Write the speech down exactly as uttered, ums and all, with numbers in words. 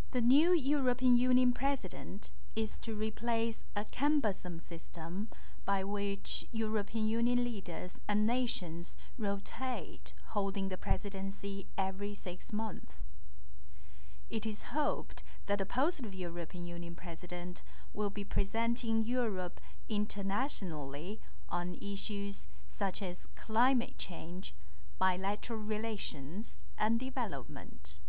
The new European Union President is to replace a cumbersome system by which European Union leaders and nations rotate, holding the presidency every six months. It is hoped that the post-European Union President will be presenting Europe internationally on issues such as climate change, bilateral relations, and development.